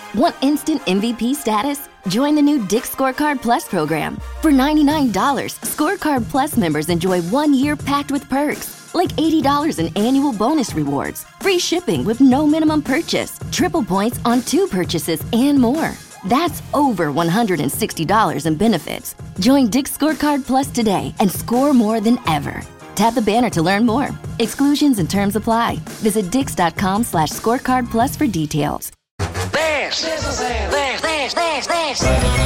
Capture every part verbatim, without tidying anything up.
Want instant M V P status? Join the new Dick's Scorecard Plus program. For ninety-nine dollars, Scorecard Plus members enjoy one year packed with perks, like eighty dollars in annual bonus rewards, free shipping with no minimum purchase, triple points on two purchases, and more. That's over one hundred sixty dollars in benefits. Join Dick's Scorecard Plus today and score more than ever. Tap the banner to learn more. Exclusions and terms apply. Visit dix.com slash scorecard plus for details. dez, dez a zero, dez, dez, dez, dez,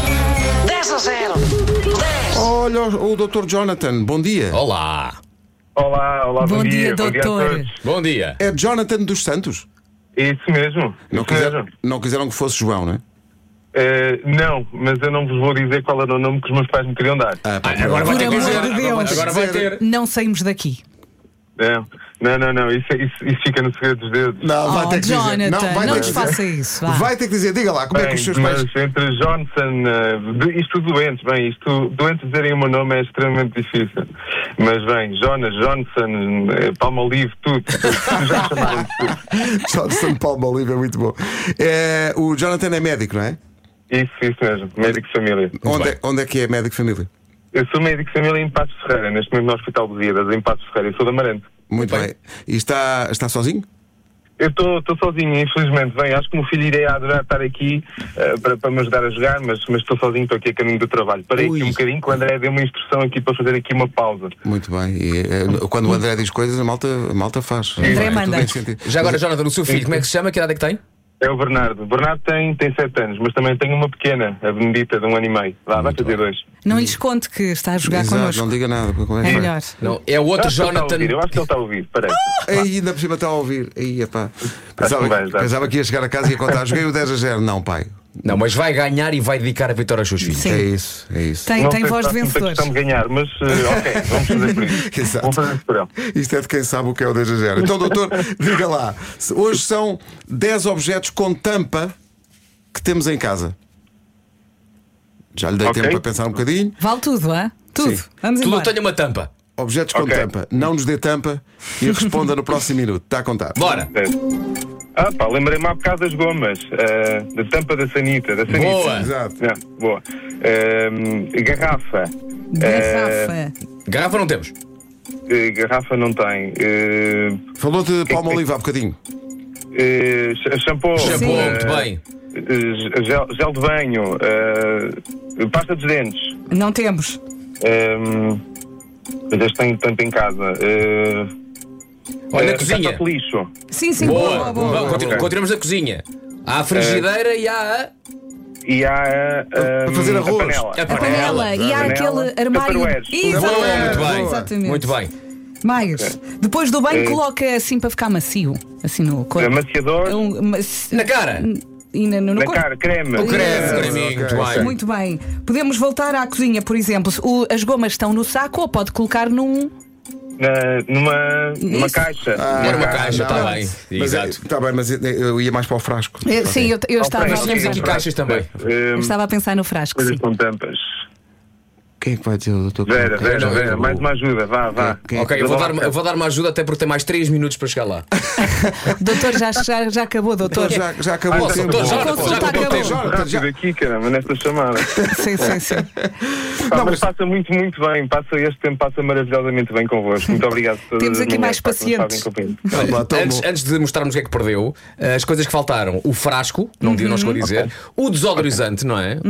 dez a zero, dez. Olha o, o doutor Jonathan, bom dia. Olá. Olá, olá, bom, Bom dia, bom dia a doutor. todos. Bom dia. É Jonathan dos Santos? Isso mesmo. Não, isso quiser, mesmo. não quiseram que fosse João, não é? Eh, não, mas eu não vos vou dizer qual era o nome que os meus pais me queriam dar. Ah, pá, Agora vai Por ter que amor dizer. de Deus. Agora vai ter. Não saímos daqui. Não, não, não, não. Isso, isso, isso fica no segredo dos dedos. Não, vai Oh, ter que Jonathan, dizer. não, vai ter nos que faça dizer. isso. Vá. Vai ter que dizer, diga lá, como é que Bem, os seus mas pais. entre Johnson, eh, de- isto doentes, bem, isto doentes dizerem o meu nome é extremamente difícil. Mas bem, Jonas, Johnson, eh, Palmolive, tudo, tudo. Já chamaram de tudo. Johnson Palmolive é muito bom. É, o Jonathan é médico, não é? Isso, isso mesmo, médico de família. Onde bem. é, onde é que é médico de família? Eu sou médico de família em Passos Ferreira, neste momento no Hospital de Lusíadas, em Passos Ferreira. Eu sou de Amarante. Muito bem. bem. E está, está sozinho? Eu estou sozinho, infelizmente. Bem, acho que o meu filho irei adorar estar aqui eh, para, para me ajudar a jogar, mas mas estou sozinho, estou aqui a caminho do trabalho. Parei Ui. aqui um bocadinho, que o André deu uma instrução aqui para fazer aqui uma pausa. Muito bem. E, é, quando o André diz coisas, a malta, a malta faz. André É tudo manda. em sentido. Já agora, Jonathan, o seu filho, como é que se chama? Que idade é que tem? É o Bernardo. O Bernardo tem, tem sete anos, mas também tem uma pequena, a Benedita, de um ano e meio. Vá, vai fazer dois. Não lhes conte que está a jogar Exato, connosco. não diga nada. porque como É que vai? melhor. Não, é o outro Acho que ele está a Jonathan. ouvir, Eu acho que ele está a ouvir. Espera aí. Ei, ainda por cima está a ouvir. Aí, epá. Pensava, que vai, vai. pensava que ia chegar a casa e ia contar. Joguei o dez a zero. Não, pai. Não, mas vai ganhar e vai dedicar a vitória aos seus filhos. Sim. É isso, é isso. Tem, Não tem sei voz se de faço muita vencedor. questão de ganhar, mas eh, ok, vamos fazer por isso. Exato. Vamos fazer isso por ele. Isto é de quem sabe o que é o dez a zero. Então, doutor, diga lá. se Hoje são dez objetos com tampa que temos em casa. Já lhe dei Ok. tempo para pensar um bocadinho. Vale tudo, hã? Tudo. Sim. Vamos Tudo embora. tem uma tampa. Objetos com Ok. tampa. Não nos dê tampa e responda no próximo minuto. Está a contar? Bora. Ah, pá, lembrei-me há bocado das gomas, eh, da tampa da sanita. Da sanita. Boa. Exato. Não, boa. Ehm, garrafa. Garrafa. Garrafa não temos. Eh, garrafa não tem. Eh, Falou de Palmolive há bocadinho. eh, sh- shampoo. Shampoo, eh, muito bem. eh, gel, gel de banho. eh, pasta dos dentes. Não temos. Ehm, mas este tenho tanto em casa. Eh, Olha, eh, na cozinha. caixa de lixo. Sim, sim, Boa. boa, boa. Vamos, continu- Ok. Continuamos na cozinha. Há a frigideira e há E há eh, Para fazer a arroz. panela. a A panela. E há Panela. aquele armário. Tupperwares. Boa, Exatamente. muito bem. Exatamente. Muito bem. Mais. Depois do banho, Eh. coloca assim para ficar macio. Assim no corpo. Amaciador. Um, mas- Na cara. E no, no Na corpo. cara, creme. O creme, Yes. creminho, Ok, muito ok. bem. Muito bem. Podemos voltar à cozinha, por exemplo. O- as gomas estão no saco ou pode colocar num. Na- numa, numa Isso. caixa. Ah, Era uma caixa, não. está bem. Mas, Exato. Está bem, mas eu ia mais para o frasco. Eh, Sim, eu, eu estava Ok. a Nós tínhamos pensar. aqui caixas também. Eh, Eu estava a pensar no frasco. coisas Sim. com tampas. Quem é que vai dizer, doutor? Vera, Quem- Vera, quem- Vera, mais uma ajuda, vá, vá. Quem- Ok, eu vou, Vamos dar, lá. eu vou dar uma ajuda até porque tem mais três minutos para chegar lá. Doutor, já, já, já acabou, doutor. Doutor, já, já acabou Ah, o tempo. doutor, já- A consulta já acabou o acabou. tempo. Jonathan, já- Rápido aqui, caramba, nesta chamada. Sim, sim, sim. Pá, Não, mas mas- passa muito, muito bem. Passa este tempo, passa maravilhosamente bem convosco. Muito obrigado por todas Temos as aqui mais mulheres, pá, que nos pacientes. fazem companhia. Ah, pá, tão Antes, bom. antes de mostrarmos o que é que perdeu, as coisas que faltaram: o frasco, não, digo, não chegou a dizer, o desodorizante, não é?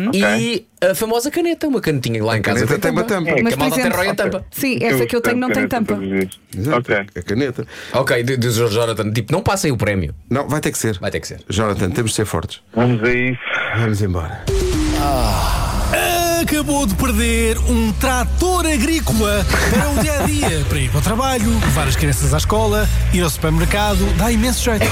E a famosa caneta, uma canetinha lá em casa. caneta tem uma tampa. É, Mas, que a por malta até exemplo- rói a tampa. Sim, essa que eu tenho não tem tampa. Exato, Ok. a caneta. Ok, diz o Jonathan, tipo, não passem o prémio. Não, vai ter que ser. Vai ter que ser. Jonathan, temos de ser fortes. Vamos a isso. Vamos embora. Acabou de perder um trator agrícola para o dia a dia, para ir para o trabalho, levar as crianças à escola, ir ao supermercado, dá imenso jeito.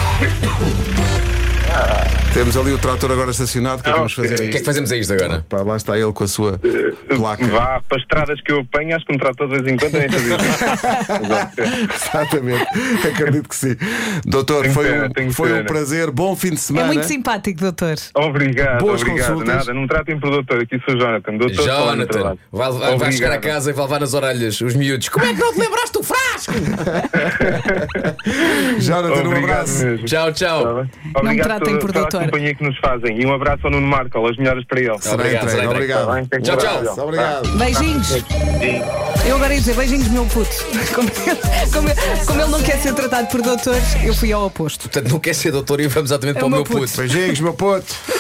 Temos ali o trator agora estacionado. O que é que vamos fazer O que é aí? que fazemos a isto agora? Pá, lá está ele com a sua placa. Vá para as estradas que eu apanho, acho que me tratou de vez em quando nem fazer isso. Exatamente, acredito que sim. Doutor, Tenho foi, pena, um, tenho foi um pena. prazer, bom fim de É semana. muito simpático, doutor. Obrigado, Boas obrigado. consultas. Nada, não me tratem por doutor, aqui sou Jonathan. Doutor, fala no Jonathan, trabalho. vai, vai, vai chegar a Obrigado. casa e vai levar nas orelhas os miúdos. Como é que não te lembraste do frasco? Jonathan, um Obrigado abraço. mesmo. Tchau, Tá tchau. bem? Não me Obrigado tratem pela- por pela doutor. doutor. companhia que nos fazem. E um abraço ao Nuno Marco, as melhores para ele. Será Obrigado, entregue. será Obrigado. Tá bem? Tem Tchau, que tchau. abraçar. Obrigado. Beijinhos. Sim. Eu agora ia dizer beijinhos, meu puto. Como, como, como ele não quer ser tratado por doutores, eu fui ao oposto. Portanto, não quer ser doutor e vamos exatamente É para o o meu meu puto. puto. Beijinhos, meu puto.